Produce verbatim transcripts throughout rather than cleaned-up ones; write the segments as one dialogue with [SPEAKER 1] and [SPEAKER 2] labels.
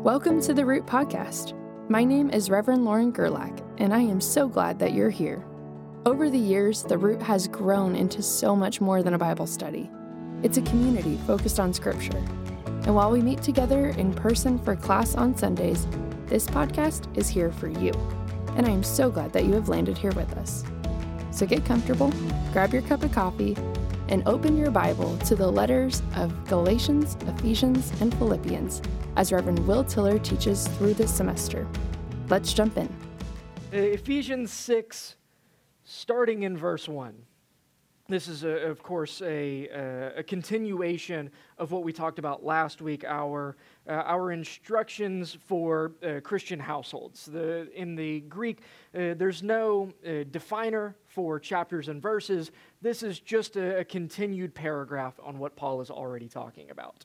[SPEAKER 1] Welcome to the Root Podcast. My name is Reverend Lauren Gerlach, and I am so glad that you're here. Over the years, the Root has grown into so much more than a Bible study. It's a community focused on Scripture. And while we meet together in person for class on Sundays, this podcast is here for you. And I am so glad that you have landed here with us. So get comfortable, grab your cup of coffee, and open your Bible to the letters of Galatians, Ephesians, and Philippians as Reverend Will Tiller teaches through this semester. Let's jump in.
[SPEAKER 2] Ephesians six, starting in verse one. This is, a, of course, a, a, a continuation of what we talked about last week, our, uh, our instructions for uh, Christian households. The, in the Greek, uh, there's no uh, definer for chapters and verses. This is just a, a continued paragraph on what Paul is already talking about.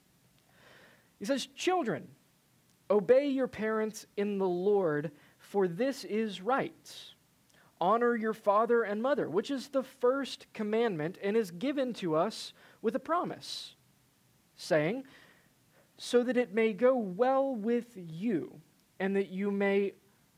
[SPEAKER 2] He says, "Children, obey your parents in the Lord, for this is right. Honor your father and mother, which is the first commandment and is given to us with a promise, saying, so that it may go well with you and that you may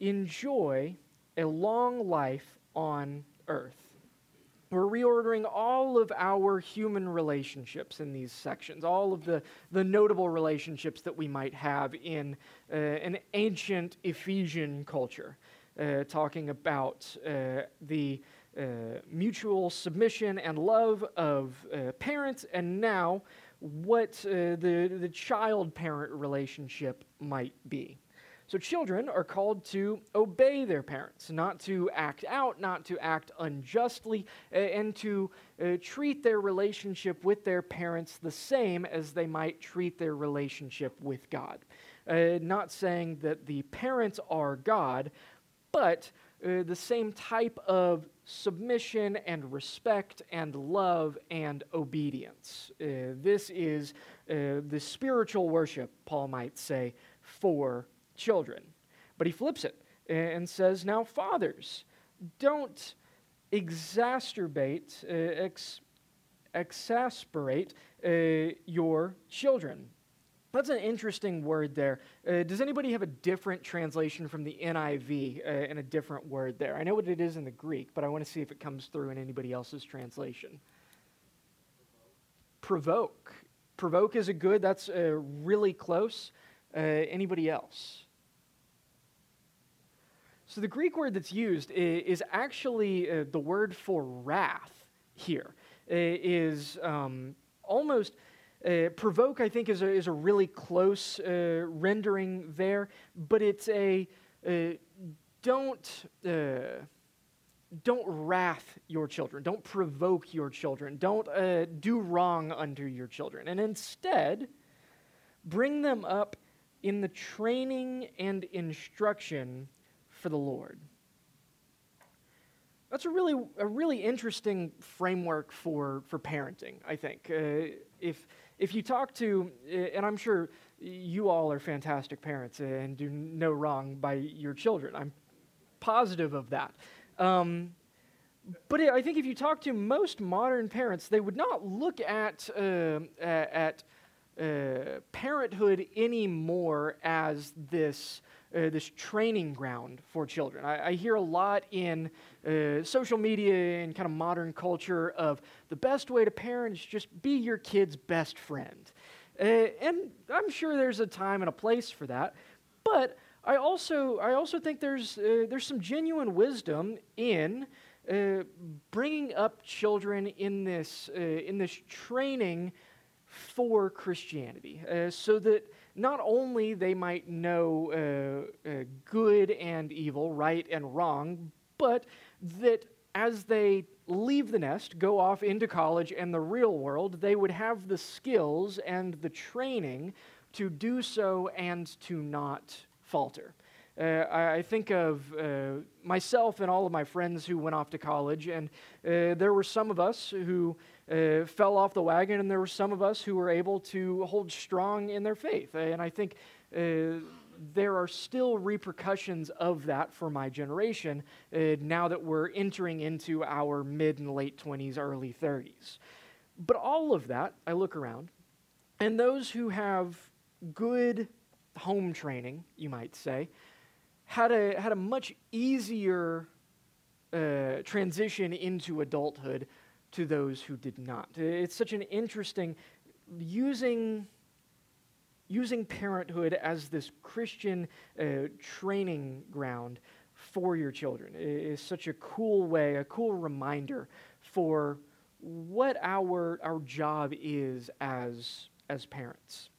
[SPEAKER 2] enjoy a long life on earth." We're reordering all of our human relationships in these sections, all of the, the notable relationships that we might have in uh, an ancient Ephesian culture. Uh, talking about uh, the uh, mutual submission and love of uh, parents, and now what uh, the, the child-parent relationship might be. So children are called to obey their parents, not to act out, not to act unjustly, uh, and to uh, treat their relationship with their parents the same as they might treat their relationship with God. Uh, not saying that the parents are God, but uh, the same type of submission and respect and love and obedience. Uh, this is uh, the spiritual worship, Paul might say, for children. But he flips it and says, now fathers, don't exacerbate, uh, ex- exasperate uh, your children. That's an interesting word there. Uh, does anybody have a different translation from the N I V uh, and a different word there? I know what it is in the Greek, but I want to see if it comes through in anybody else's translation. Provoke. Provoke is a good, that's uh, really close. Uh, anybody else? So the Greek word that's used is, is actually uh, the word for wrath here. It is um, almost... Uh, provoke, I think, is a, is a really close uh, rendering there, but it's a uh, don't uh, don't wrath your children, don't provoke your children, don't uh, do wrong unto your children, and instead bring them up in the training and instruction for the Lord. That's a really a really interesting framework for for parenting, I think. Uh, if If you talk to, and I'm sure you all are fantastic parents and do no wrong by your children. I'm positive of that. Um, but I think if you talk to most modern parents, they would not look at uh, at uh, parenthood anymore as this uh, this training ground for children. I, I hear a lot in uh, social media and kind of modern culture of the best way to parent is just be your kid's best friend. Uh, and I'm sure there's a time and a place for that. But I also I also think there's uh, there's some genuine wisdom in uh, bringing up children in this uh, in this training for Christianity, uh, so that not only they might know uh, uh, good and evil, right and wrong, but that as they leave the nest, go off into college and the real world, they would have the skills and the training to do so and to not falter. Uh, I, I think of uh, myself and all of my friends who went off to college, and uh, there were some of us who uh, fell off the wagon, and there were some of us who were able to hold strong in their faith. And I think uh, there are still repercussions of that for my generation uh, now that we're entering into our mid and late twenties, early thirties. But all of that, I look around, and those who have good home training, you might say, had a, had a much easier uh, transition into adulthood to those who did not. It's such an interesting, using, using parenthood as this Christian uh, training ground for your children is such a cool way, a cool reminder for what our, our job is as, as parents.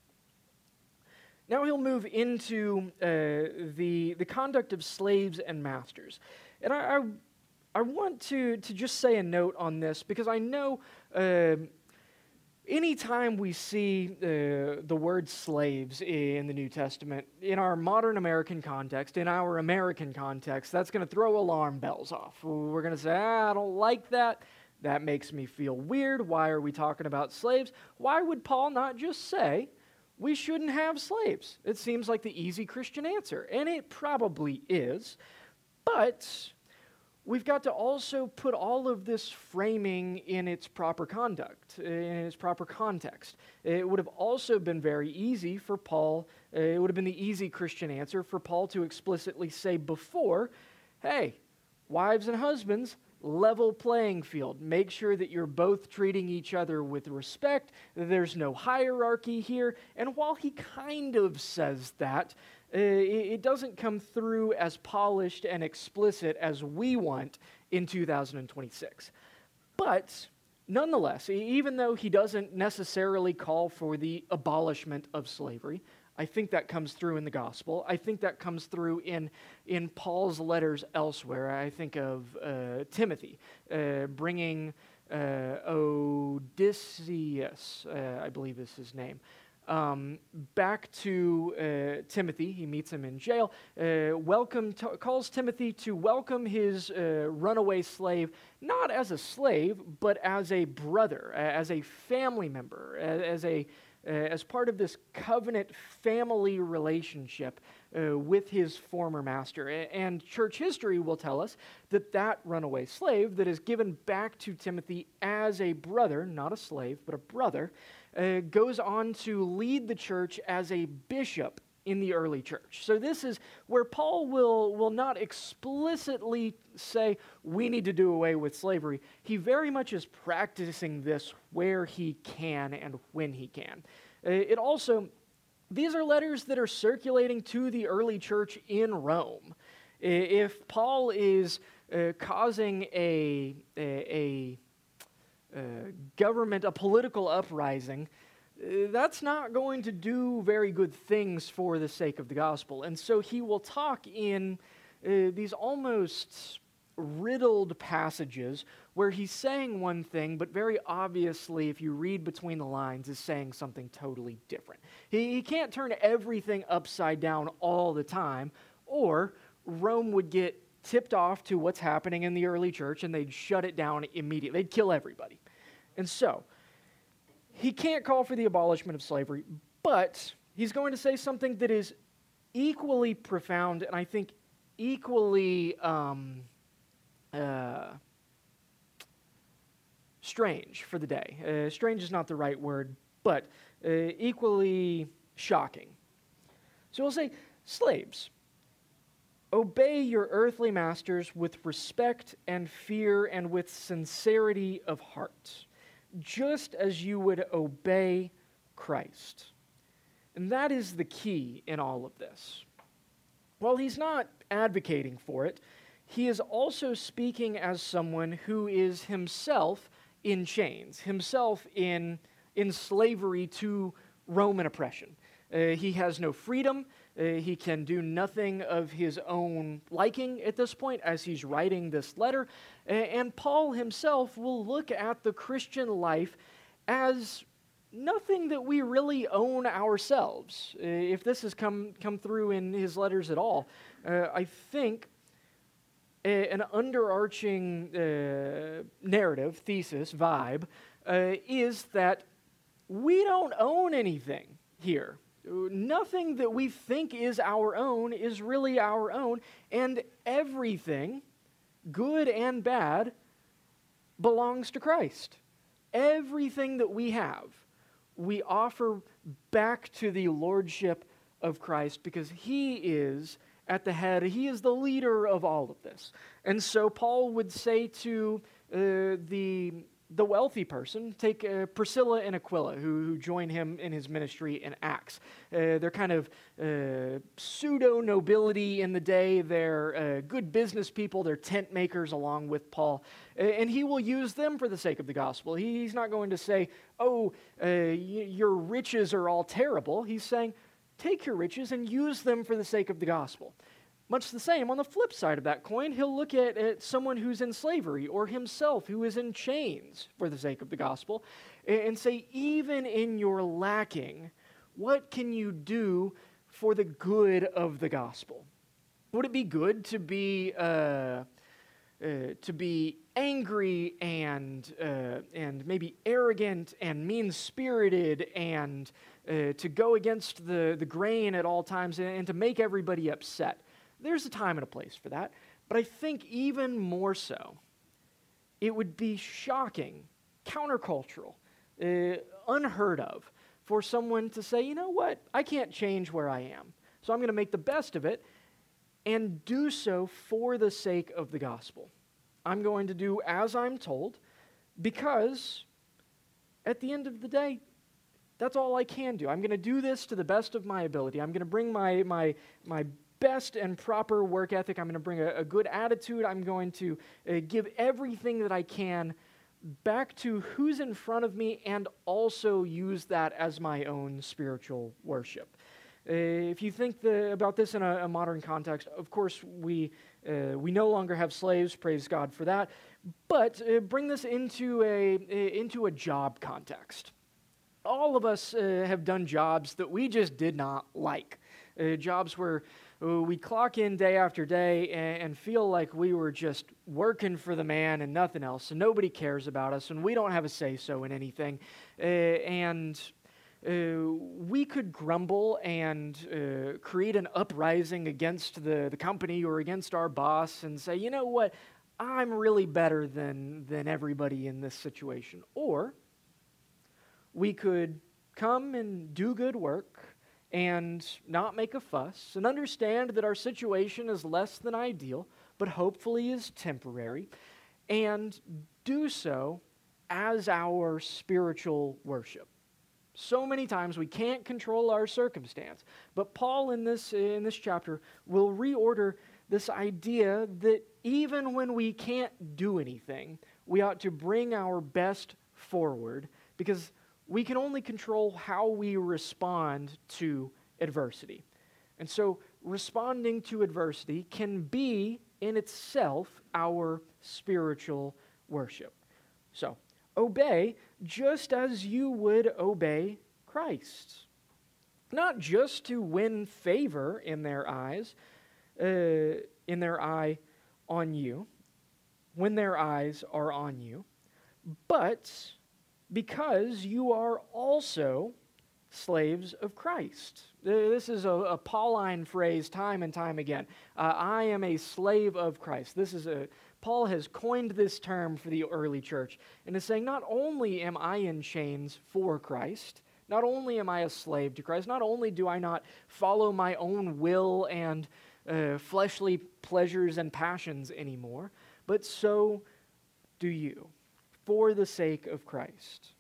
[SPEAKER 2] Now he'll move into uh, the, the conduct of slaves and masters. And I, I, I want to, to just say a note on this, because I know uh, anytime we see uh, the word slaves in the New Testament, in our modern American context, in our American context, that's going to throw alarm bells off. We're going to say, ah, I don't like that. That makes me feel weird. Why are we talking about slaves? Why would Paul not just say, we shouldn't have slaves? It seems like the easy Christian answer, and it probably is, but we've got to also put all of this framing in its proper conduct, in its proper context. It would have also been very easy for Paul, uh, it would have been the easy Christian answer for Paul to explicitly say before, hey, wives and husbands, level playing field. Make sure that you're both treating each other with respect. There's no hierarchy here. And while he kind of says that, uh, it, it doesn't come through as polished and explicit as we want in two thousand twenty-six. But nonetheless, even though he doesn't necessarily call for the abolishment of slavery, I think that comes through in the gospel. I think that comes through in, in Paul's letters elsewhere. I think of uh, Timothy uh, bringing uh, Odysseus, uh, I believe is his name, um, back to uh, Timothy. He meets him in jail. Uh, welcome t- calls Timothy to welcome his uh, runaway slave, not as a slave, but as a brother, as a family member, as, as a Uh, as part of this covenant family relationship uh, with his former master. And church history will tell us that that runaway slave that is given back to Timothy as a brother, not a slave, but a brother, uh, goes on to lead the church as a bishop in the early church. So this is where Paul will, will not explicitly say, we need to do away with slavery. He very much is practicing this where he can and when he can. Uh, it also, these are letters that are circulating to the early church in Rome. If Paul is uh, causing a, a, a, a government, a political uprising, that's not going to do very good things for the sake of the gospel. And so he will talk in uh, these almost riddled passages where he's saying one thing, but very obviously, if you read between the lines, is saying something totally different. He, he can't turn everything upside down all the time, or Rome would get tipped off to what's happening in the early church and they'd shut it down immediately. They'd kill everybody. And so he can't call for the abolishment of slavery, but he's going to say something that is equally profound and I think equally um, uh, strange for the day. Uh, strange is not the right word, but uh, equally shocking. So we'll say, slaves, obey your earthly masters with respect and fear and with sincerity of heart, just as you would obey Christ. And that is the key in all of this. While he's not advocating for it, he is also speaking as someone who is himself in chains, himself in, in slavery to Roman oppression. Uh, he has no freedom. Uh, he can do nothing of his own liking at this point as he's writing this letter. Uh, and Paul himself will look at the Christian life as nothing that we really own ourselves. Uh, if this has come, come through in his letters at all, uh, I think a, an underarching uh, narrative, thesis, vibe, uh, is that we don't own anything here. Nothing that we think is our own is really our own, and everything, good and bad, belongs to Christ. Everything that we have, we offer back to the lordship of Christ because he is at the head. He is the leader of all of this. And so Paul would say to uh, the the wealthy person, take uh, Priscilla and Aquila, who, who join him in his ministry in Acts. Uh, they're kind of uh, pseudo-nobility in the day. They're uh, good business people. They're tent makers along with Paul. Uh, and he will use them for the sake of the gospel. He, he's not going to say, oh, uh, y- your riches are all terrible. He's saying, take your riches and use them for the sake of the gospel. Much the same, on the flip side of that coin, he'll look at, at someone who's in slavery or himself who is in chains for the sake of the gospel and, and say, even in your lacking, what can you do for the good of the gospel? Would it be good to be uh, uh, to be angry and uh, and maybe arrogant and mean-spirited and uh, to go against the, the grain at all times and, and to make everybody upset? There's a time and a place for that, but I think even more so, it would be shocking, countercultural, uh, unheard of for someone to say, you know what, I can't change where I am, so I'm going to make the best of it and do so for the sake of the gospel. I'm going to do as I'm told because at the end of the day, that's all I can do. I'm going to do this to the best of my ability. I'm going to bring my my my best and proper work ethic. I'm going to bring a, a good attitude. I'm going to uh, give everything that I can back to who's in front of me and also use that as my own spiritual worship. Uh, if you think the, about this in a, a modern context, of course, we uh, we no longer have slaves, praise God for that, but uh, bring this into a, into a job context. All of us uh, have done jobs that we just did not like, uh, jobs where we clock in day after day and, and feel like we were just working for the man and nothing else, and nobody cares about us, and we don't have a say-so in anything. Uh, and uh, we could grumble and uh, create an uprising against the, the company or against our boss and say, you know what, I'm really better than, than everybody in this situation. Or we could come and do good work and not make a fuss, and understand that our situation is less than ideal, but hopefully is temporary, and do so as our spiritual worship. So many times we can't control our circumstance, but Paul in this, in this chapter will reorder this idea that even when we can't do anything, we ought to bring our best forward, because we can only control how we respond to adversity. And so responding to adversity can be in itself our spiritual worship. So obey just as you would obey Christ. Not just to win favor in their eyes, uh, in their eye on you, when their eyes are on you, but because you are also slaves of Christ. This is a, a Pauline phrase time and time again. Uh, I am a slave of Christ. This is a Paul has coined this term for the early church and is saying, not only am I in chains for Christ, not only am I a slave to Christ, not only do I not follow my own will and uh, fleshly pleasures and passions anymore, but so do you, for the sake of Christ.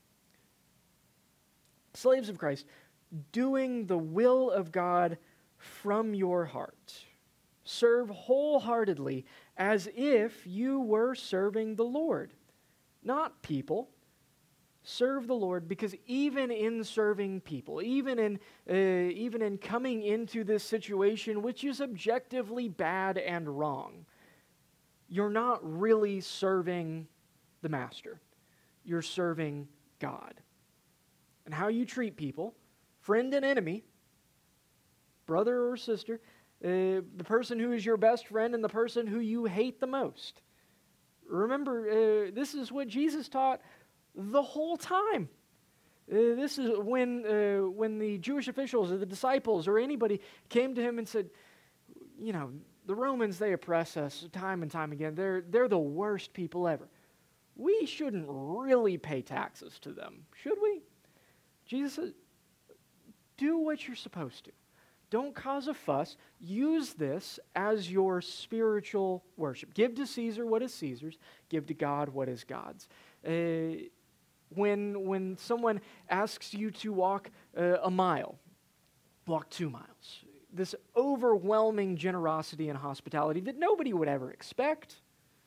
[SPEAKER 2] Slaves of Christ, doing the will of God from your heart. Serve wholeheartedly as if you were serving the Lord, not people. Serve the Lord, because even in serving people, even in uh, even in coming into this situation, which is objectively bad and wrong, you're not really serving the master. You're serving God. And how you treat people, friend and enemy, brother or sister, uh, the person who is your best friend and the person who you hate the most. Remember, uh, this is what Jesus taught the whole time. Uh, this is when uh, when the Jewish officials or the disciples or anybody came to him and said, you know, the Romans, they oppress us time and time again. They're, they're the worst people ever. We shouldn't really pay taxes to them, should we? Jesus says, do what you're supposed to. Don't cause a fuss. Use this as your spiritual worship. Give to Caesar what is Caesar's. Give to God what is God's. Uh, when, when someone asks you to walk uh, a mile, walk two miles. This overwhelming generosity and hospitality that nobody would ever expect.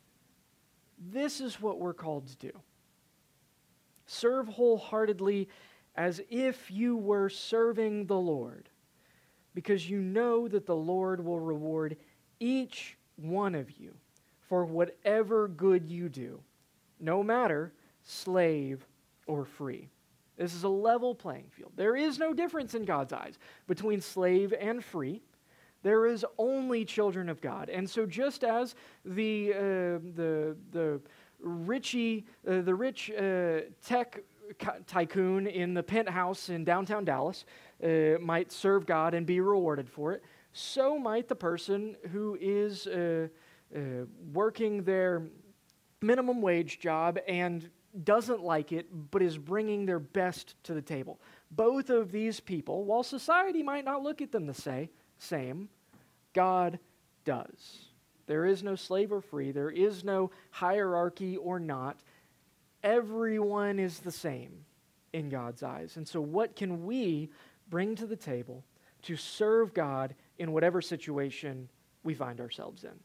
[SPEAKER 2] This is what we're called to do. Serve wholeheartedly as if you were serving the Lord, because you know that the Lord will reward each one of you for whatever good you do, no matter slave or free. This is a level playing field. There is no difference in God's eyes between slave and free. There is only children of God. And so just as the uh, the the richie, uh, the rich uh, tech tycoon in the penthouse in downtown Dallas uh, might serve God and be rewarded for it, so might the person who is uh, uh, working their minimum wage job and doesn't like it, but is bringing their best to the table. Both of these people, while society might not look at them the say, same, God does. There is no slave or free. There is no hierarchy or not. Everyone is the same in God's eyes. And so what can we bring to the table to serve God in whatever situation we find ourselves in?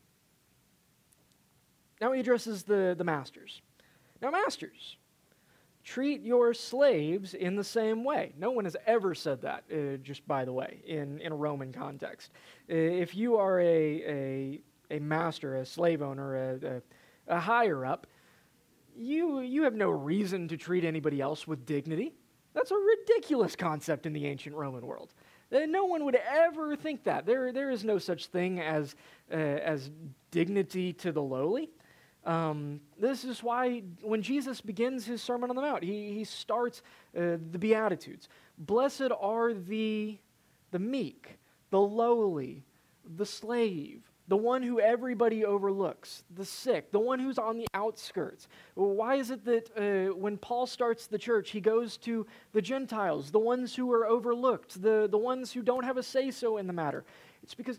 [SPEAKER 2] Now he addresses the, the masters. Now, masters, treat your slaves in the same way. No one has ever said that, uh, just by the way, in, in a Roman context. Uh, if you are a, a, a master, a slave owner, a, a, a higher up, you, you have no reason to treat anybody else with dignity. That's a ridiculous concept in the ancient Roman world. Uh, no one would ever think that. There, there is no such thing as, uh, as dignity to the lowly. Um, this is why when Jesus begins his Sermon on the Mount, he, he starts uh, the Beatitudes. Blessed are the, the meek, the lowly, the slave, the one who everybody overlooks, the sick, the one who's on the outskirts. Why is it that uh, when Paul starts the church, he goes to the Gentiles, the ones who are overlooked, the, the ones who don't have a say-so in the matter? It's because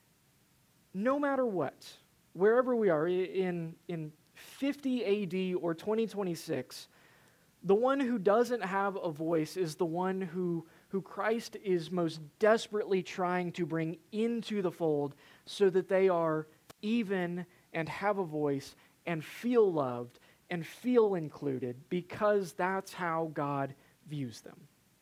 [SPEAKER 2] no matter what, wherever we are, in, in fifty A D or twenty twenty-six, the one who doesn't have a voice is the one who, who Christ is most desperately trying to bring into the fold so that they are even and have a voice and feel loved and feel included, because that's how God views them.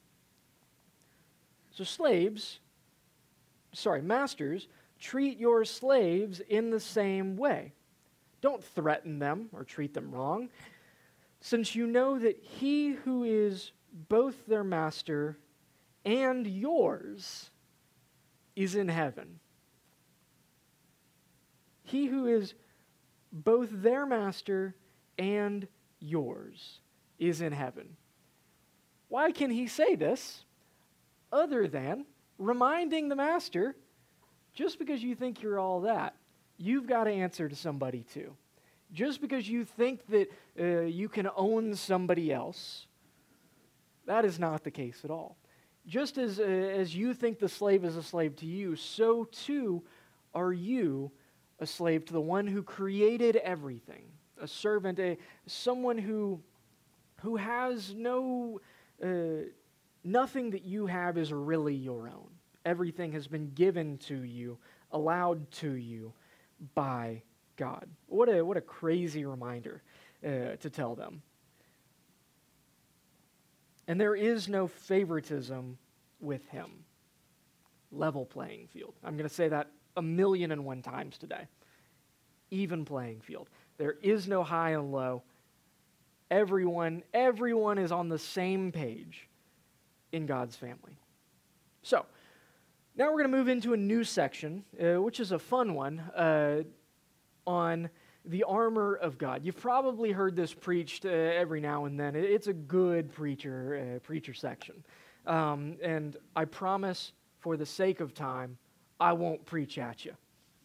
[SPEAKER 2] So slaves, sorry, masters, treat your slaves in the same way. Don't threaten them or treat them wrong, since you know that he who is both their master and yours is in heaven. He who is both their master and yours is in heaven. Why can he say this other than reminding the master, just because you think you're all that, you've got to answer to somebody too. Just because you think that uh, you can own somebody else, that is not the case at all. Just as, uh, as you think the slave is a slave to you, so too are you a slave to the one who created everything, a servant, a, someone who, who has no, uh, nothing that you have is really your own. Everything has been given to you, allowed to you by God. What a what a crazy reminder uh, to tell them. And there is no favoritism with him. Level playing field. I'm going to say that a million and one times today. Even playing field. There is no high and low. Everyone, everyone is on the same page in God's family. So, now we're going to move into a new section, uh, which is a fun one, uh, on the armor of God. You've probably heard this preached uh, every now and then. It's a good preacher uh, preacher section. Um, and I promise, for the sake of time, I won't preach at you.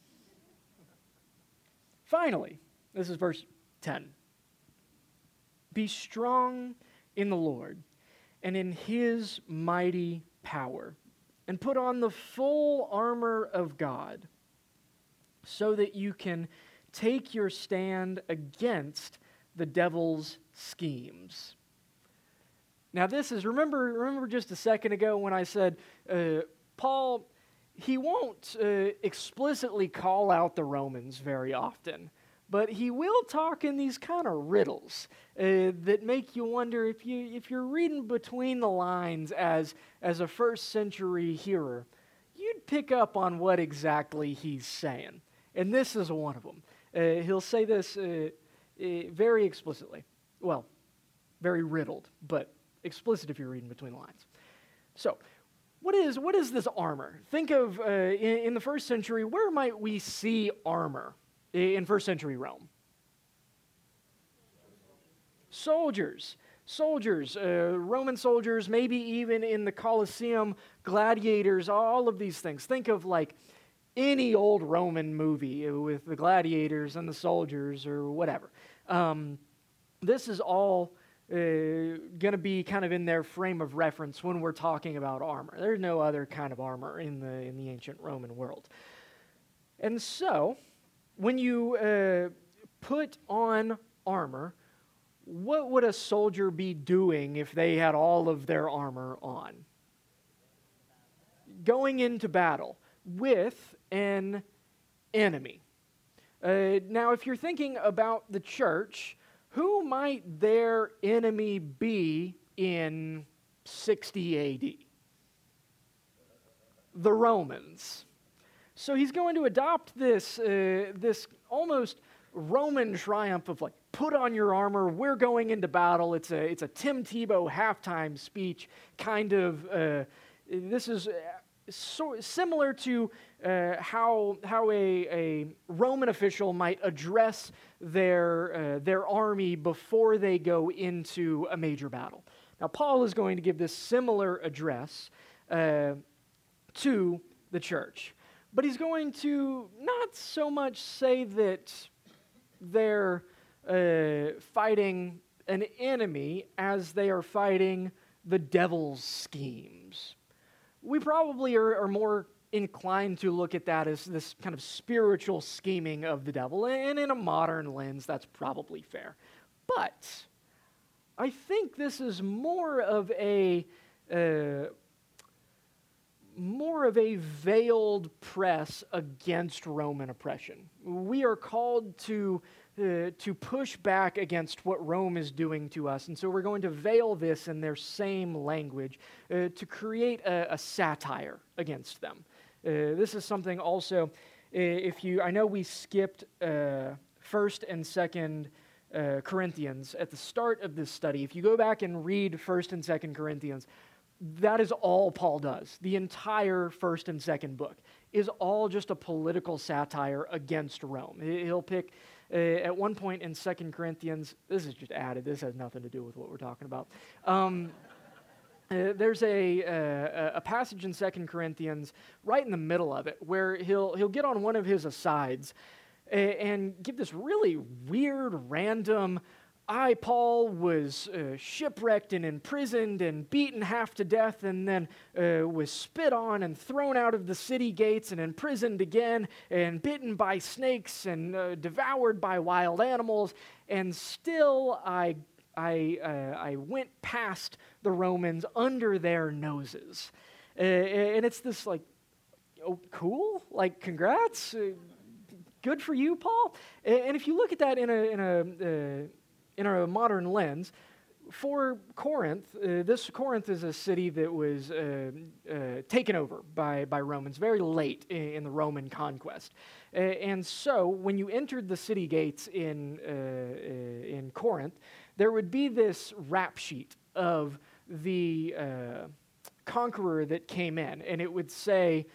[SPEAKER 2] Finally, this is verse ten. Be strong in the Lord and in his mighty power. and put on the full armor of God, so that you can take your stand against the devil's schemes. Now this is, remember, remember just a second ago when I said, uh, Paul, he won't uh, explicitly call out the Romans very often, but he will talk in these kind of riddles uh, that make you wonder if, you, if you're reading between the lines as, as a first century hearer, you'd pick up on what exactly he's saying. And this is one of them. Uh, he'll say this uh, uh, very explicitly. Well, very riddled, but explicit if you're reading between the lines. So, what is what is this armor? Think of, uh, in, in the first century, where might we see armor in first century Rome? Soldiers. Soldiers, uh, Roman soldiers, maybe even in the Colosseum, gladiators, all of these things. Think of like any old Roman movie with the gladiators and the soldiers or whatever. Um, this is all uh, going to be kind of in their frame of reference when we're talking about armor. There's no other kind of armor in the in the ancient Roman world. And so, when you uh, put on armor, what would a soldier be doing if they had all of their armor on? Going into battle with an enemy. Uh, now, if you're thinking about the church, who might their enemy be in sixty A D? The Romans. So he's going to adopt this, uh, this almost Roman triumph of like, put on your armor, we're going into battle. It's a, it's a Tim Tebow halftime speech kind of, uh, this is so similar to uh, how, how a, a Roman official might address their, uh, their army before they go into a major battle. Now, Paul is going to give this similar address uh, to the church, but he's going to not so much say that they're uh, fighting an enemy as they are fighting the devil's schemes. We probably are, are more inclined to look at that as this kind of spiritual scheming of the devil, and in a modern lens, that's probably fair. But I think this is more of a uh, more of a veiled press against Roman oppression. We are called to uh, to push back against what Rome is doing to us, and so we're going to veil this in their same language uh, to create a, a satire against them. Uh, this is something also, if you, I know we skipped uh, First and Second uh, Corinthians at the start of this study. If you go back and read First and Second Corinthians, that is all Paul does. The entire first and second book is all just a political satire against Rome. He'll pick, uh, at one point in Second Corinthians, this is just added, this has nothing to do with what we're talking about. Um, uh, there's a, uh, a passage in Second Corinthians right in the middle of it where he'll, he'll get on one of his asides uh, and give this really weird, random, I, Paul, was uh, shipwrecked and imprisoned and beaten half to death and then uh, was spit on and thrown out of the city gates and imprisoned again and bitten by snakes and uh, devoured by wild animals, and still I, I, uh, I went past the Romans under their noses. Uh, and it's this like, oh, cool, like congrats, uh, good for you, Paul. And if you look at that in a, in a uh, in a modern lens, for Corinth, uh, this Corinth is a city that was uh, uh, taken over by, by Romans very late in, in the Roman conquest. Uh, and so when you entered the city gates in, uh, uh, in Corinth, there would be this rap sheet of the uh, conqueror that came in, and it would say,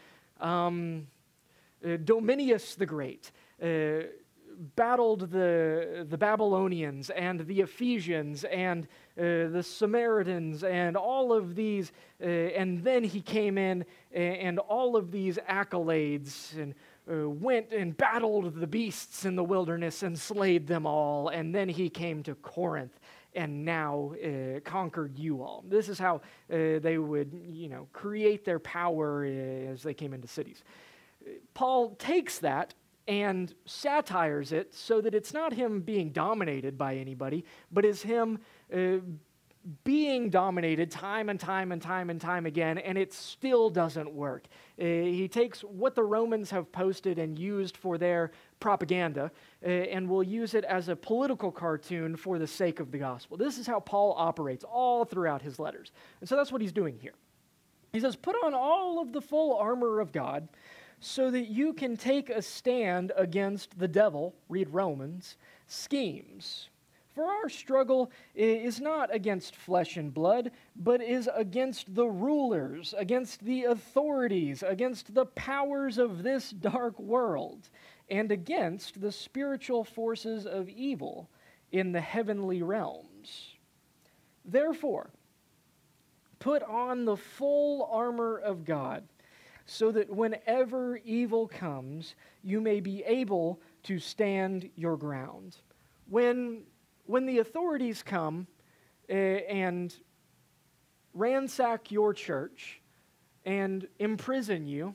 [SPEAKER 2] um, uh, Dominius the Great, uh, battled the the Babylonians and the Ephesians and uh, the Samaritans and all of these, uh, and then he came in and, and all of these accolades and uh, went and battled the beasts in the wilderness and slayed them all, and then he came to Corinth and now uh, conquered you all. This is how uh, they would, you know, create their power uh, as they came into cities. Paul takes that and satires it so that it's not him being dominated by anybody, but is him uh, being dominated time and time and time and time again, and it still doesn't work. Uh, he takes what the Romans have posted and used for their propaganda uh, and will use it as a political cartoon for the sake of the gospel. This is how Paul operates all throughout his letters. And so that's what he's doing here. He says, put on all of the full armor of God so that you can take a stand against the devil, read Romans, schemes. For our struggle is not against flesh and blood, but is against the rulers, against the authorities, against the powers of this dark world, and against the spiritual forces of evil in the heavenly realms. Therefore, put on the full armor of God, so that whenever evil comes, you may be able to stand your ground. When When the authorities come uh, and ransack your church and imprison you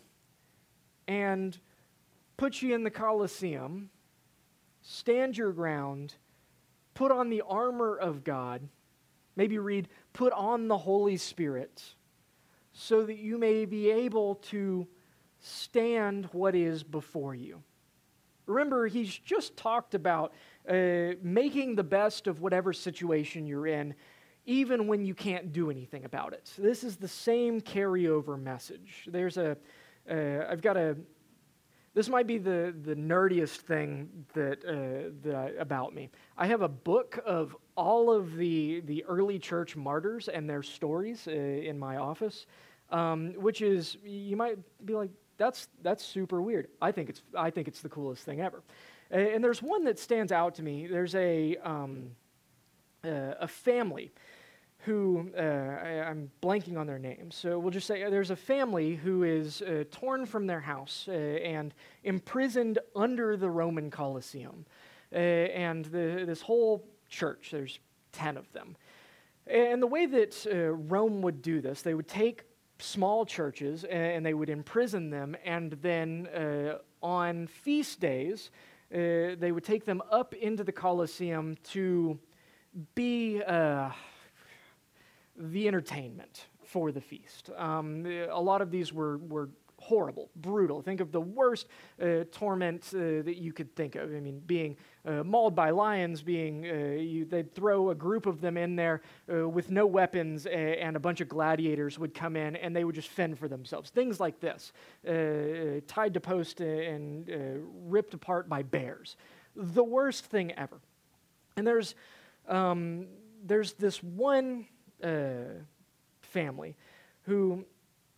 [SPEAKER 2] and put you in the Colosseum, stand your ground, put on the armor of God, maybe read, put on the Holy Spirit, so that you may be able to stand what is before you. Remember, he's just talked about uh, making the best of whatever situation you're in, even when you can't do anything about it. So this is the same carryover message. There's a, uh, I've got a, this might be the, the nerdiest thing that, uh, that I, about me. I have a book of all of the, the early church martyrs and their stories uh, in my office, um, which is, you might be like, That's that's super weird. I think it's I think it's the coolest thing ever. And there's one that stands out to me. There's a um, uh, a family who uh, I, I'm blanking on their name. So we'll just say there's a family who is uh, torn from their house uh, and imprisoned under the Roman Colosseum, uh, and the, this whole church. There's ten of them, and the way that uh, Rome would do this, they would take small churches and they would imprison them, and then uh, on feast days uh, they would take them up into the Colosseum to be uh, the entertainment for the feast. Um, a lot of these were, were horrible, brutal. Think of the worst uh, torment uh, that you could think of. I mean, being uh, mauled by lions, being, uh, you, they'd throw a group of them in there uh, with no weapons, uh, and a bunch of gladiators would come in and they would just fend for themselves. Things like this, uh, tied to posts and uh, ripped apart by bears. The worst thing ever. And there's, um, there's this one uh, family who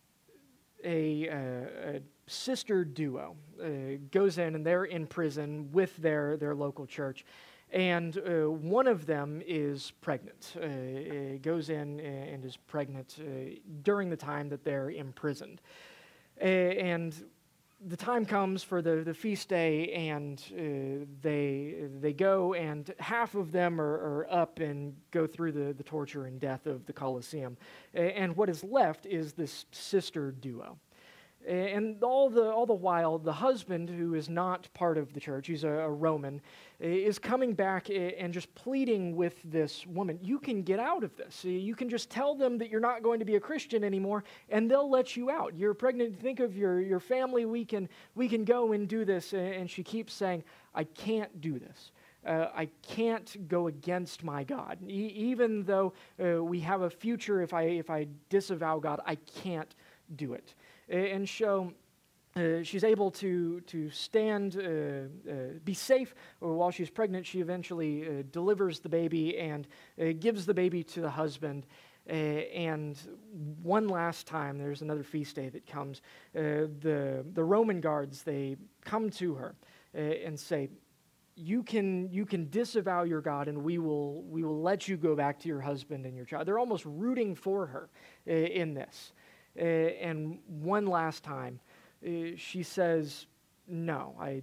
[SPEAKER 2] A, uh, a sister duo uh, goes in, and they're in prison with their, their local church, and uh, one of them is pregnant. Uh, goes in and is pregnant uh, during the time that they're imprisoned. Uh, and the time comes for the, the feast day, and uh, they they go, and half of them are, are up and go through the, the torture and death of the Colosseum. Uh, and what is left is this sister duo. And all the all the while, the husband, who is not part of the church, he's a, a Roman, is coming back and just pleading with this woman, you can get out of this. You can just tell them that you're not going to be a Christian anymore, and they'll let you out. You're pregnant. Think of your, your family. We can, we can go and do this. And she keeps saying, I can't do this. Uh, I can't go against my God. E- even though uh, we have a future, if I if I disavow God, I can't do it. And so uh, she's able to to stand, uh, uh, be safe while she's pregnant. She eventually uh, delivers the baby and uh, gives the baby to the husband. Uh, and one last time, there's another feast day that comes. Uh, the the Roman guards, they come to her uh, and say, You can you can disavow your God, and we will we will let you go back to your husband and your child. They're almost rooting for her uh, in this. Uh, and one last time, uh, she says, no, I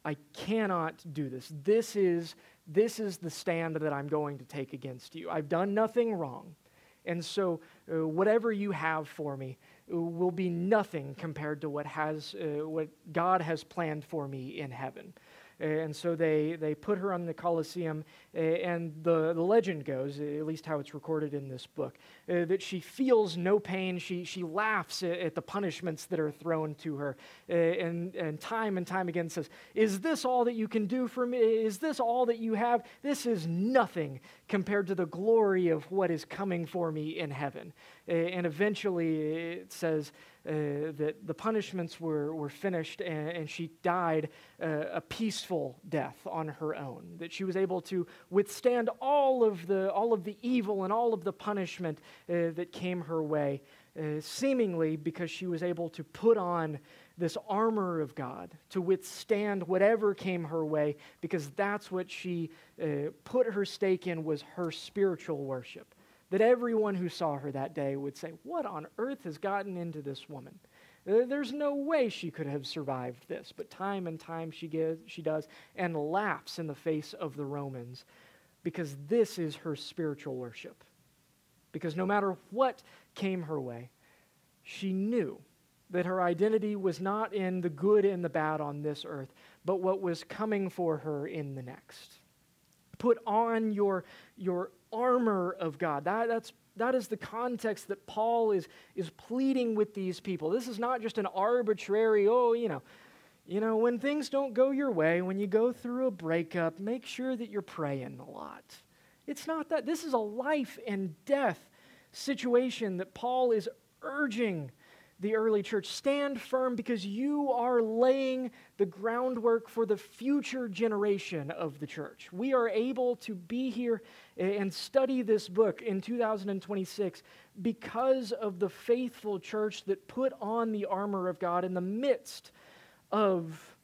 [SPEAKER 2] I cannot do this. This is, this is the stand that I'm going to take against you. I've done nothing wrong. And so uh, whatever you have for me will be nothing compared to what has uh, what God has planned for me in heaven. And so they, they put her on the Colosseum, uh, and the, the legend goes, at least how it's recorded in this book, uh, that she feels no pain. She, she laughs at, at the punishments that are thrown to her, uh, and, and time and time again says, is this all that you can do for me? Is this all that you have? This is nothing compared to the glory of what is coming for me in heaven. Uh, and eventually it says, Uh, that the punishments were, were finished, and, and she died uh, a peaceful death on her own, that she was able to withstand all of the, all of the evil and all of the punishment uh, that came her way, uh, seemingly because she was able to put on this armor of God to withstand whatever came her way, because that's what she uh, put her stake in, was her spiritual worship. That everyone who saw her that day would say, what on earth has gotten into this woman? There's no way she could have survived this. But time and time she gives, she does, and laughs in the face of the Romans, because this is her spiritual worship. Because no matter what came her way, she knew that her identity was not in the good and the bad on this earth, but what was coming for her in the next. Put on your, your armor of God. That, that's, that is the context that Paul is, is pleading with these people. This is not just an arbitrary, oh, you know, you know, when things don't go your way, when you go through a breakup, make sure that you're praying a lot. It's not that. This is a life and death situation that Paul is urging the early church. Stand firm, because you are laying the groundwork for the future generation of the church. We are able to be here and study this book in two thousand twenty-six because of the faithful church that put on the armor of God in the midst of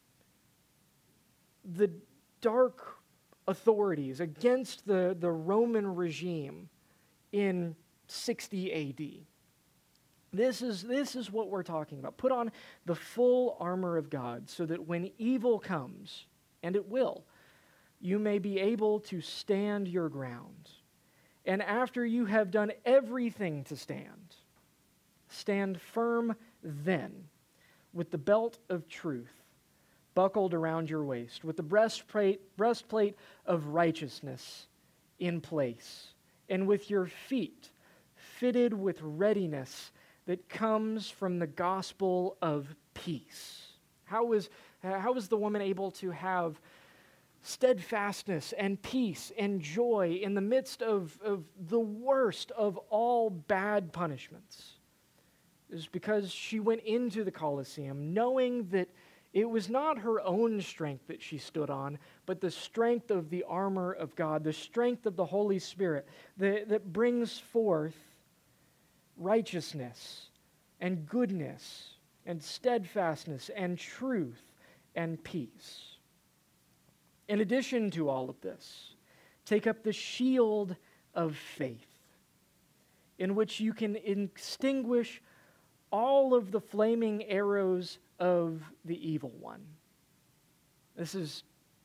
[SPEAKER 2] the dark authorities against the, the Roman regime in sixty A D. This is, this is what we're talking about. Put on the full armor of God so that when evil comes, and it will, you may be able to stand your ground. And after you have done everything to stand, stand firm then, with the belt of truth buckled around your waist, with the breastplate, breastplate of righteousness in place, and with your feet fitted with readiness that comes from the gospel of peace. How is, how is the woman able to have steadfastness and peace and joy in the midst of, of the worst of all bad punishments? It is because she went into the Colosseum knowing that it was not her own strength that she stood on, but the strength of the armor of God, the strength of the Holy Spirit that, that brings forth righteousness and goodness and steadfastness and truth and peace. In addition to all of this, take up the shield of faith, in which you can extinguish all of the flaming arrows of the evil one. This is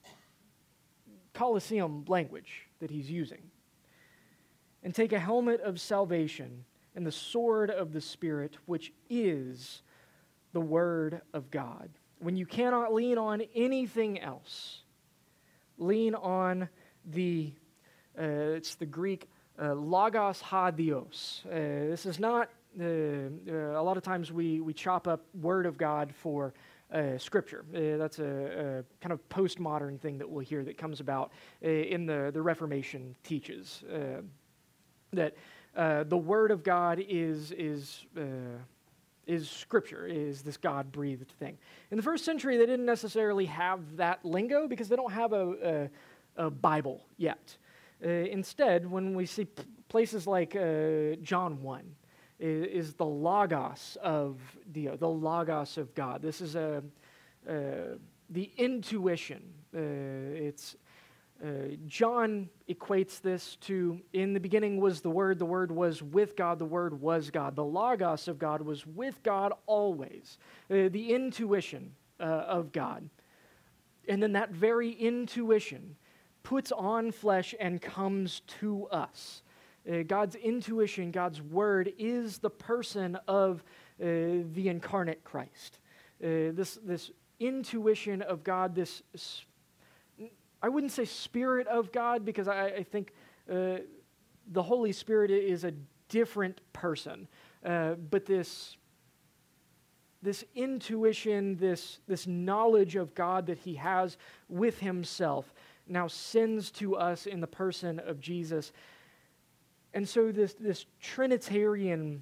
[SPEAKER 2] Colosseum language that he's using. And take a helmet of salvation and the sword of the Spirit, which is the Word of God. When you cannot lean on anything else, lean on the, uh, it's the Greek uh, logos ha Dios. Uh, this is not, uh, uh, a lot of times we, we chop up Word of God for uh, Scripture. Uh, that's a, a kind of postmodern thing that we'll hear that comes about uh, in the, the Reformation teaches. Uh, that Uh, the Word of God is is uh, is Scripture, is this God-breathed thing. In the first century, they didn't necessarily have that lingo because they don't have a, a, a Bible yet. Uh, instead, when we see p- places like uh, John one, is, is the Logos of Dio, the Logos of God. This is a uh, the intuition. Uh, it's Uh, John equates this to, in the beginning was the Word, the Word was with God, the Word was God. The Logos of God was with God always. Uh, the intuition uh, of God. And then that very intuition puts on flesh and comes to us. Uh, God's intuition, God's word, is the person of uh, the incarnate Christ. Uh, this, this intuition of God, this, I wouldn't say spirit of God, because I, I think uh, the Holy Spirit is a different person. Uh, but this, this intuition, this, this knowledge of God that he has with himself now sends to us in the person of Jesus. And so this, this Trinitarianness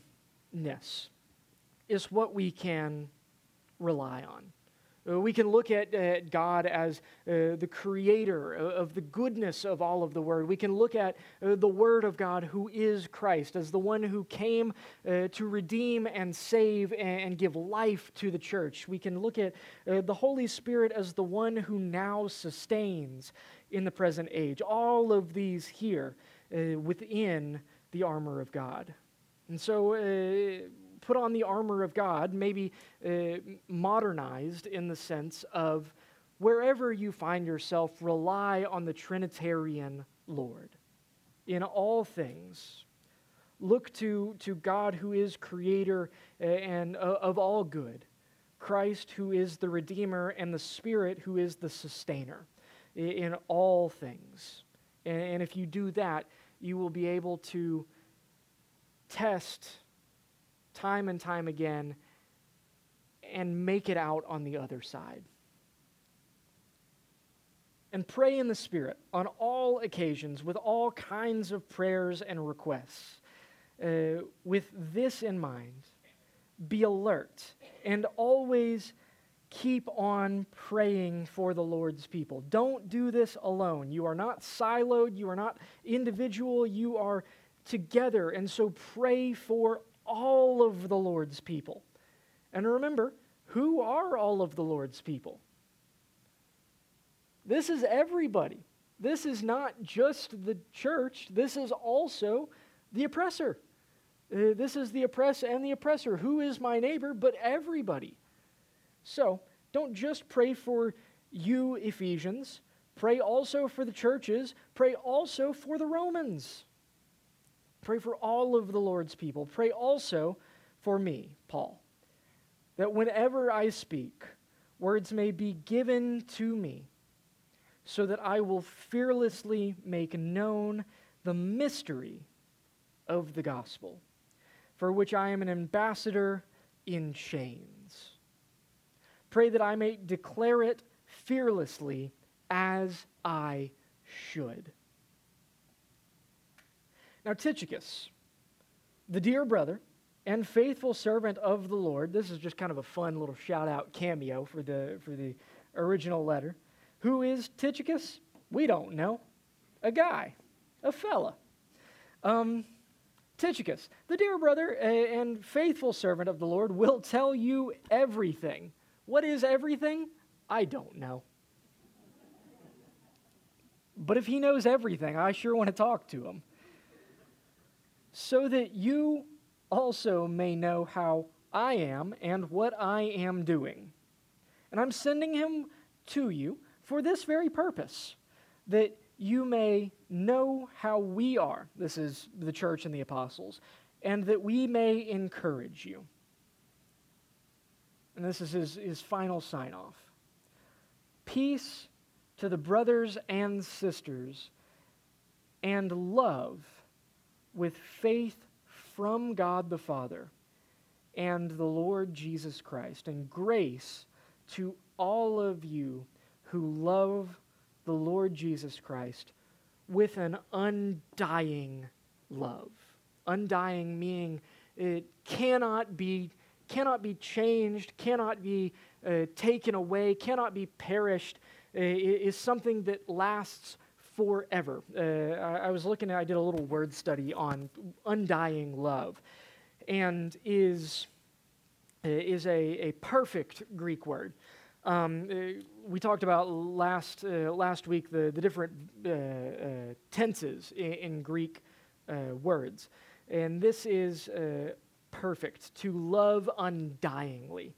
[SPEAKER 2] is what we can rely on. Uh, we can look at uh, God as uh, the creator of, of the goodness of all of the Word. We can look at uh, the Word of God, who is Christ, as the one who came uh, to redeem and save and, and give life to the church. We can look at uh, the Holy Spirit as the one who now sustains in the present age. All of these here uh, within the armor of God. And so uh, put on the armor of God, maybe uh, modernized in the sense of wherever you find yourself, rely on the Trinitarian Lord. In all things, look to, to God, who is creator and uh, of all good, Christ, who is the Redeemer, and the Spirit, who is the sustainer in, in all things. And, and if you do that, you will be able to test time and time again and make it out on the other side. And pray in the Spirit on all occasions with all kinds of prayers and requests. Uh, with this in mind, be alert and always keep on praying for the Lord's people. Don't do this alone. You are not siloed. You are not individual. You are together. And so pray for all of the Lord's people. And remember, who are all of the Lord's people? This is everybody. This is not just the church. This is also the oppressor. Uh, this is the oppressed and the oppressor. Who is my neighbor but everybody? So, don't just pray for you, Ephesians. Pray also for the churches. Pray also for the Romans. Pray for all of the Lord's people. Pray also for me, Paul, that whenever I speak, words may be given to me, so that I will fearlessly make known the mystery of the gospel, for which I am an ambassador in chains. Pray that I may declare it fearlessly as I should. Now, Tychicus, the dear brother and faithful servant of the Lord, this is just kind of a fun little shout-out cameo for the, for the original letter. Who is Tychicus? We don't know. A guy, a fella. Um, Tychicus, the dear brother and faithful servant of the Lord, will tell you everything. What is everything? I don't know. But if he knows everything, I sure want to talk to him. So that you also may know how I am and what I am doing. And I'm sending him to you for this very purpose, that you may know how we are, this is the church and the apostles, and that we may encourage you. And this is his, his final sign-off. Peace to the brothers and sisters, and love with faith from God the Father and the Lord Jesus Christ, and grace to all of you who love the Lord Jesus Christ with an undying love. Undying meaning it cannot be, cannot be changed, cannot be uh, taken away, cannot be perished. Uh, it is something that lasts forever. Uh, I, I was looking at, I did a little word study on undying love, and is, is a, a perfect Greek word. Um, uh, we talked about last uh, last week the, the different uh, uh, tenses in, in Greek uh, words, and this is uh, perfect, to love undyingly.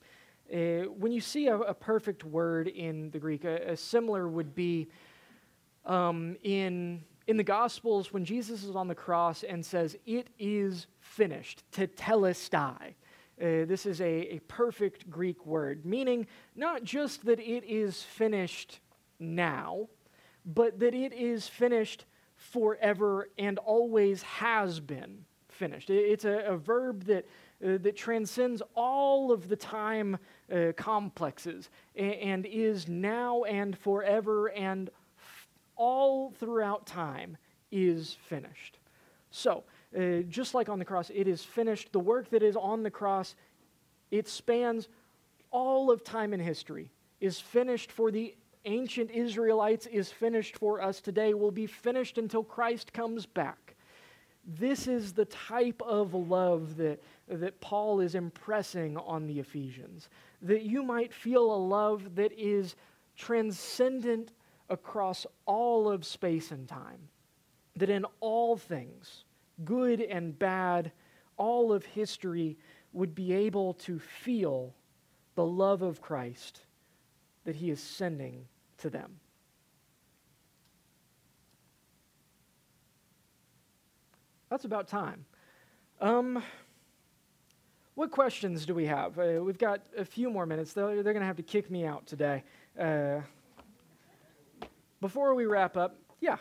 [SPEAKER 2] Uh, when you see a, a perfect word in the Greek, a, a similar would be um, in, in the Gospels when Jesus is on the cross and says, "It is finished," tetelestai. Uh, this is a, a perfect Greek word, meaning not just that it is finished now, but that it is finished forever and always has been finished. It's a, a verb that uh, that transcends all of the time uh, complexes and, and is now and forever and f- all throughout time is finished. So, uh, just like on the cross, it is finished. The work that is on the cross, it spans all of time and history, is finished for the ancient Israelites, is finished for us today, will be finished until Christ comes back. This is the type of love that, that Paul is impressing on the Ephesians, that you might feel a love that is transcendent across all of space and time, that in all things, good and bad, all of history would be able to feel the love of Christ that he is sending to them. That's about time. Um, what questions do we have? Uh, we've got a few more minutes. They're, they're going to have to kick me out today. Uh, before we wrap up, yeah.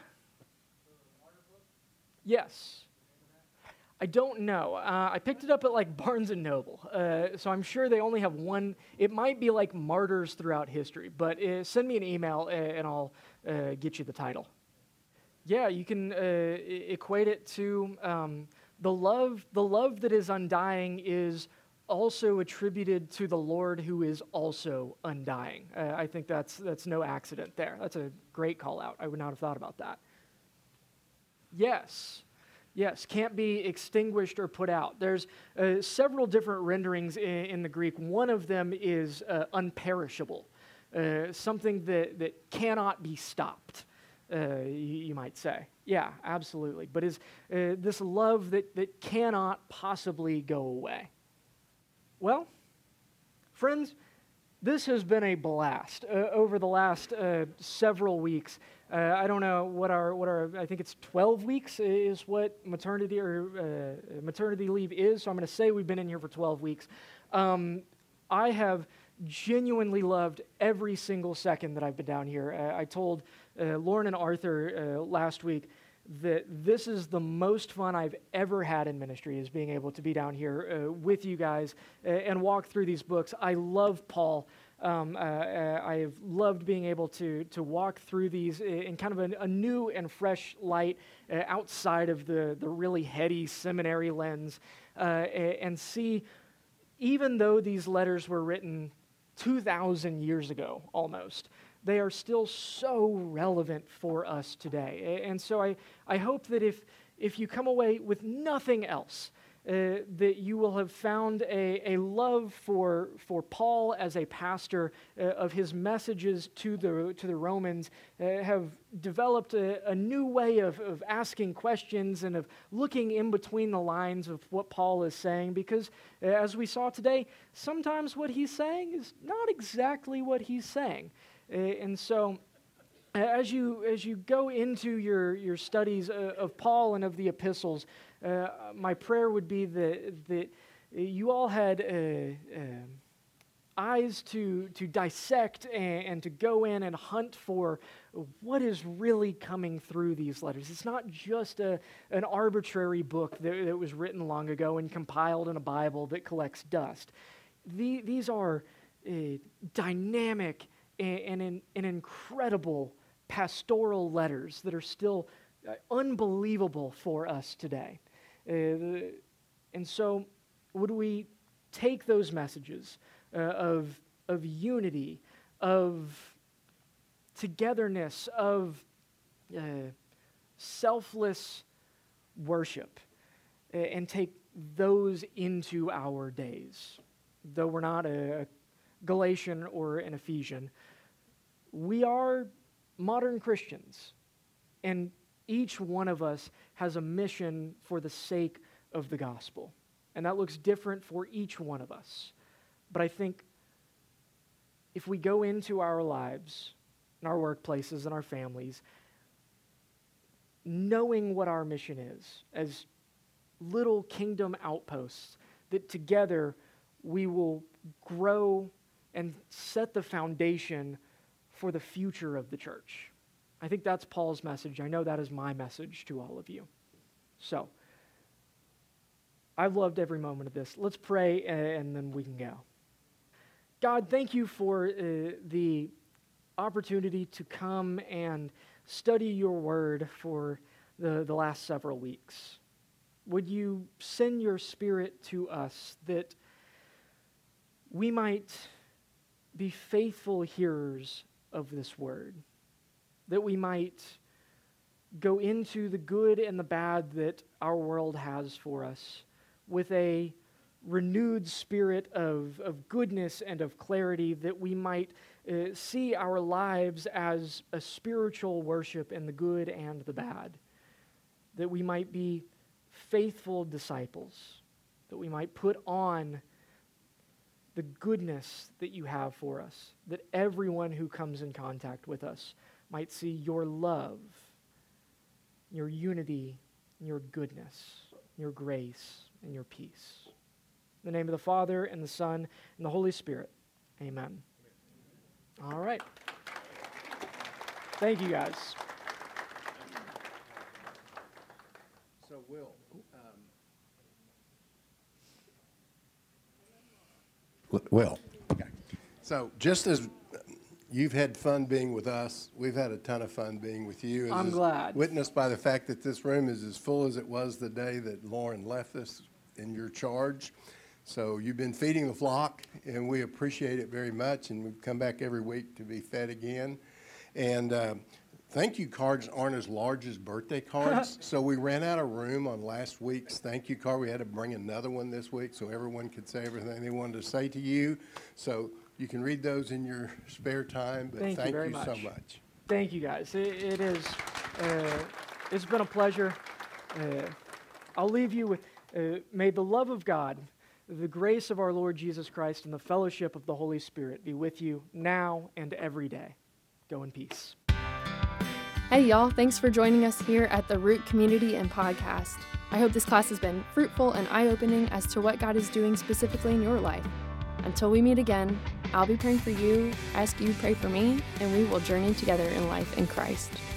[SPEAKER 2] Yes. I don't know. Uh, I picked it up at like Barnes and Noble, uh, so I'm sure they only have one. It might be like Martyrs Throughout History, but uh, send me an email uh, and I'll uh, get you the title. Yeah, you can uh, e- equate it to um, the love. The love that is undying is also attributed to the Lord who is also undying. Uh, I think that's that's no accident there. That's a great call out. I would not have thought about that. Yes. Yes, can't be extinguished or put out. There's uh, several different renderings in, in the Greek. One of them is uh, unperishable, uh, something that, that cannot be stopped, uh, you, you might say. Yeah, absolutely. But is uh, this love that, that cannot possibly go away. Well, friends, this has been a blast uh, over the last uh, several weeks. Uh, I don't know what our what our I think it's twelve weeks is what maternity or uh, maternity leave is. So I'm going to say we've been in here for twelve weeks. Um, I have genuinely loved every single second that I've been down here. Uh, I told uh, Lauren and Arthur uh, last week that this is the most fun I've ever had in ministry, is being able to be down here uh, with you guys uh, and walk through these books. I love Paul. Um, uh, uh, I have loved being able to to walk through these in kind of a, a new and fresh light uh, outside of the, the really heady seminary lens uh, and see, even though these letters were written two thousand years ago almost, they are still so relevant for us today. And so I, I hope that if, if you come away with nothing else, Uh, that you will have found a, a love for, for Paul as a pastor, uh, of his messages to the, to the Romans, uh, have developed a, a new way of, of asking questions and of looking in between the lines of what Paul is saying, because uh, as we saw today, sometimes what he's saying is not exactly what he's saying. Uh, and so as you as you go into your, your studies uh, of Paul and of the epistles, uh, my prayer would be that that you all had uh, uh, eyes to to dissect and, and to go in and hunt for what is really coming through these letters. It's not just a an arbitrary book that, that was written long ago and compiled in a Bible that collects dust. The, these are uh, dynamic and, and, an, and incredible pastoral letters that are still uh, unbelievable for us today. Uh, the, and so would we take those messages uh, of, of unity, of togetherness, of uh, selfless worship, uh, and take those into our days? Though we're not a Galatian or an Ephesian, we are modern Christians, and each one of us has a mission for the sake of the gospel, and that looks different for each one of us. But I think if we go into our lives, in our workplaces, and our families, knowing what our mission is as little kingdom outposts, that together we will grow and set the foundation for the future of the church. I think that's Paul's message. I know that is my message to all of you. So, I've loved every moment of this. Let's pray, and then we can go. God, thank you for uh, the opportunity to come and study your word for the, the last several weeks. Would you send your Spirit to us that we might be faithful hearers of this word, that we might go into the good and the bad that our world has for us with a renewed spirit of, of goodness and of clarity, that we might uh, see our lives as a spiritual worship in the good and the bad, that we might be faithful disciples, that we might put on the goodness that you have for us, that everyone who comes in contact with us might see your love, your unity, your goodness, your grace, and your peace. In the name of the Father, and the Son, and the Holy Spirit. Amen. All right. Thank you, guys.
[SPEAKER 3] So, Will, um, Will, okay. So just as you've had fun being with us, we've had a ton of fun being with you. As
[SPEAKER 2] I'm glad.
[SPEAKER 3] Witnessed by the fact that this room is as full as it was the day that Lauren left us in your charge. So you've been feeding the flock, and we appreciate it very much, and we come back every week to be fed again. And uh, thank you cards aren't as large as birthday cards, so we ran out of room on last week's thank you card. We had to bring another one this week so everyone could say everything they wanted to say to you. So you can read those in your spare time, but
[SPEAKER 2] thank,
[SPEAKER 3] thank
[SPEAKER 2] you, very
[SPEAKER 3] you
[SPEAKER 2] much.
[SPEAKER 3] so much.
[SPEAKER 2] Thank you, guys. It, it is, uh, it's been a pleasure. Uh, I'll leave you with, uh, may the love of God, the grace of our Lord Jesus Christ, and the fellowship of the Holy Spirit be with you now and every day. Go in peace.
[SPEAKER 1] Hey y'all, thanks for joining us here at the Root Community and Podcast. I hope this class has been fruitful and eye-opening as to what God is doing specifically in your life. Until we meet again, I'll be praying for you, ask you pray for me, and we will journey together in life in Christ.